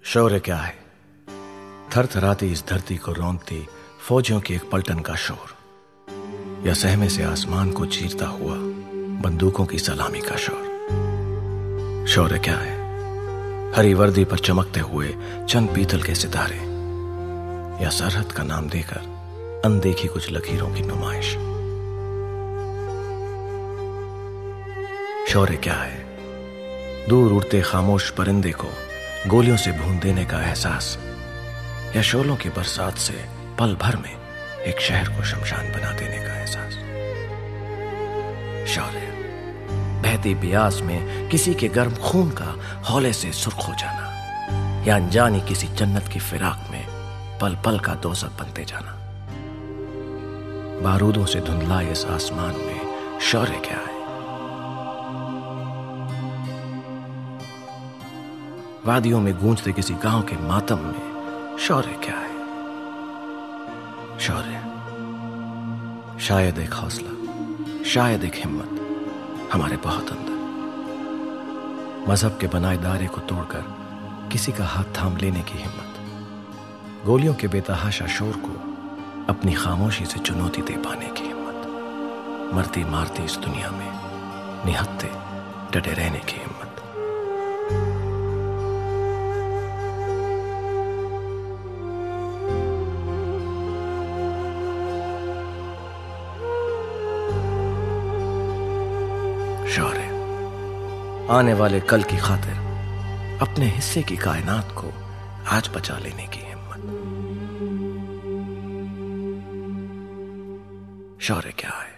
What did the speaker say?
शौर्य क्या है? थरथराती इस धरती को रौंदती फौजियों की एक पलटन का शोर, या सहमे से आसमान को चीरता हुआ बंदूकों की सलामी का शोर। शौर्य क्या है? हरी वर्दी पर चमकते हुए चंद पीतल के सितारे, या सरहद का नाम देकर अनदेखी कुछ लकीरों की नुमाइश। शौर्य क्या है? दूर उड़ते खामोश परिंदे को गोलियों से भून देने का एहसास, या शोलों की बरसात से पल भर में एक शहर को शमशान बना देने का एहसास। शौर्य बहती ब्यास में किसी के गर्म खून का हौले से सुर्ख हो जाना, या अनजानी किसी जन्नत की फिराक में पल पल का दोज़ख बनते जाना। बारूदों से धुंधलाए इस आसमान में शौर्य क्या है? वादियों में गूंजते किसी गांव के मातम में शौर्य क्या है? शौर्य शायद एक हौसला, शायद एक हिम्मत हमारे बहुत अंदर, मजहब के बनाए दायरे को तोड़कर किसी का हाथ थाम लेने की हिम्मत, गोलियों के बेतहाशा शोर को अपनी खामोशी से चुनौती दे पाने की हिम्मत, मरती मारती इस दुनिया में निहत्थे डटे रहने की हिम्मत। शौर्य आने वाले कल की खातिर अपने हिस्से की कायनात को आज बचा लेने की हिम्मत। शौर्य क्या है?